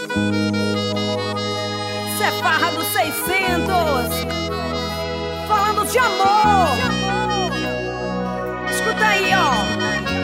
Cê é farra dos 600, falando de amor. Escuta aí, ó.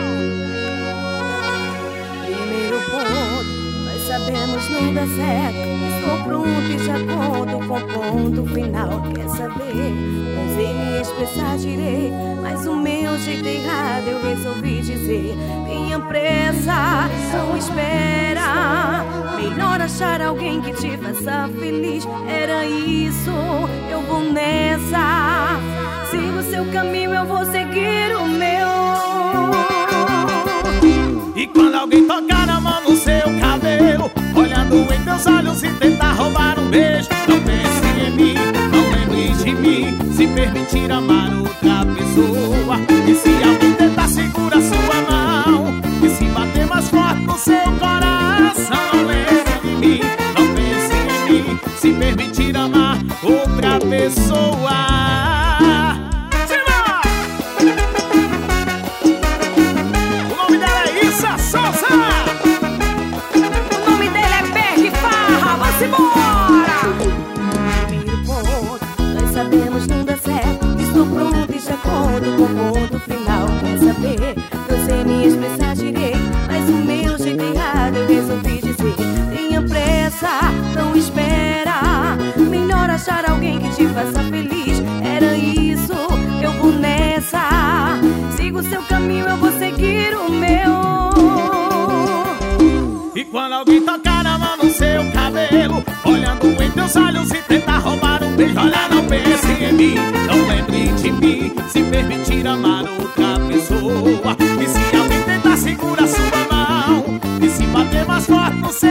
Primeiro ponto, nós sabemos não dá certo. Estou pronto e já conto com ponto final. Quer saber? Não sei me expressar direito, mas o meu jeito errado eu resolvi dizer. Tenha pressa, não espera. Melhor achar alguém que te faça feliz. Era isso, eu vou nessa. Siga o seu caminho, eu vou seguir o meu. E quando alguém tocar a mão no seu cabelo, olhando em teus olhos e tentar roubar um beijo, não pense em mim, não lembre de mim. Se permitir amar outra pessoa, e se alguém tentar segurar sua mão, e se bater mais forte no seu coração, não lembre de mim, não pense em mim. Se permitir amar outra pessoa. O nome dele é Berg Farra, vamos embora! Primeiro ponto, nós sabemos não dá certo. Estou pronto e já conto com ponto final. Quer saber? Não sei me expressar direito, mas o meu jeito errado eu resolvi dizer. Tenha pressa, não espera. Melhor achar alguém que te faça feliz. Era isso, eu vou nessa. Siga o seu caminho, eu vou seguir o meu. E quando alguém tocar a mão no seu cabelo, olhando em teus olhos e tentar roubar um beijo, olha, não pense em mim, não lembre de mim. Se permitir amar outra pessoa, e se alguém tentar segurar sua mão, e se bater mais forte no seu